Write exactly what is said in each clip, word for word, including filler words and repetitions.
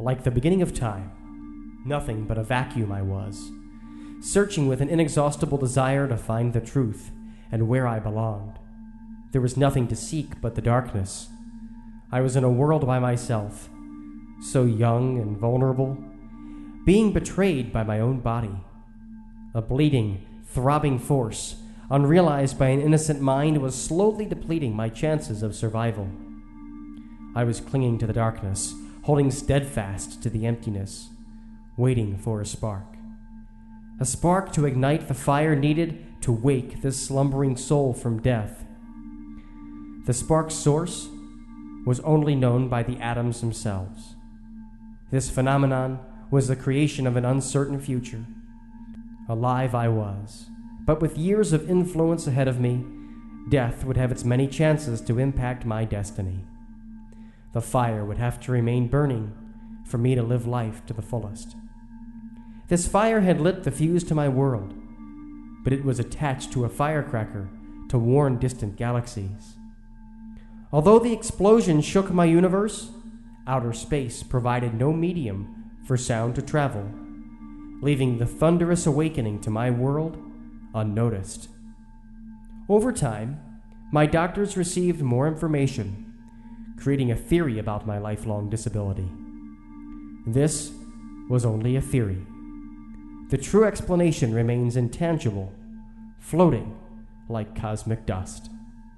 like the beginning of time. Nothing but a vacuum I was, searching with an inexhaustible desire to find the truth and where I belonged. There was nothing to seek but the darkness. I was in a world by myself, so young and vulnerable, being betrayed by my own body. A bleeding, throbbing force, unrealized by an innocent mind, was slowly depleting my chances of survival. I was clinging to the darkness, holding steadfast to the emptiness, waiting for a spark. A spark to ignite the fire needed to wake this slumbering soul from death. The spark's source was only known by the atoms themselves. This phenomenon was the creation of an uncertain future. Alive I was, but with years of influence ahead of me, death would have its many chances to impact my destiny. The fire would have to remain burning for me to live life to the fullest. This fire had lit the fuse to my world, but it was attached to a firecracker to warn distant galaxies. Although the explosion shook my universe, outer space provided no medium for sound to travel, leaving the thunderous awakening to my world unnoticed. Over time, my doctors received more information, creating a theory about my lifelong disability. This was only a theory. The true explanation remains intangible, floating like cosmic dust.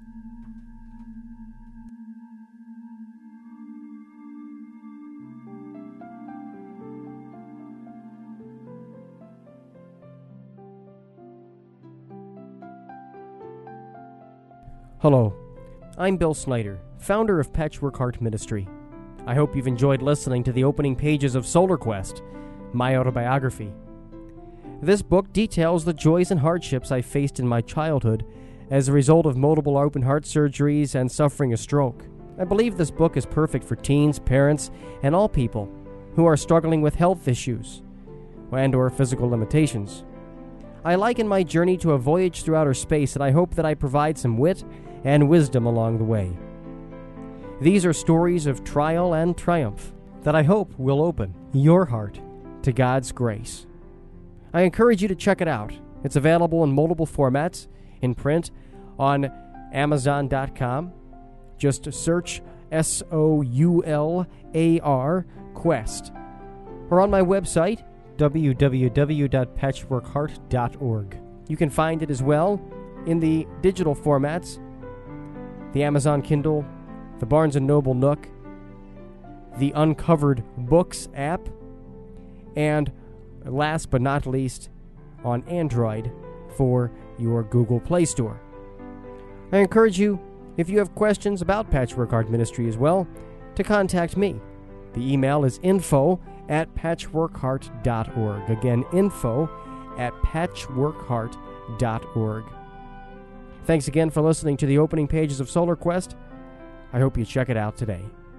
Hello, I'm Bill Snyder, founder of Patchwork Heart Ministry. I hope you've enjoyed listening to the opening pages of Solar Quest, my autobiography. This book details the joys and hardships I faced in my childhood as a result of multiple open heart surgeries and suffering a stroke. I believe this book is perfect for teens, parents, and all people who are struggling with health issues and or physical limitations. I liken my journey to a voyage through outer space, and I hope that I provide some wit and wisdom along the way. These are stories of trial and triumph that I hope will open your heart to God's grace. I encourage you to check it out. It's available in multiple formats, in print, on Amazon dot com. Just search S O U L A R, Quest, or on my website, w w w dot patchwork heart dot org. You can find it as well in the digital formats, the Amazon Kindle, the Barnes and Noble Nook, the Uncovered Books app, and last but not least, on Android for your Google Play Store. I encourage you, if you have questions about Patchwork Heart Ministry as well, to contact me. The email is info at patchwork heart dot org. Again, info at patchwork heart dot org. Thanks again for listening to the opening pages of Solar Quest. I hope you check it out today.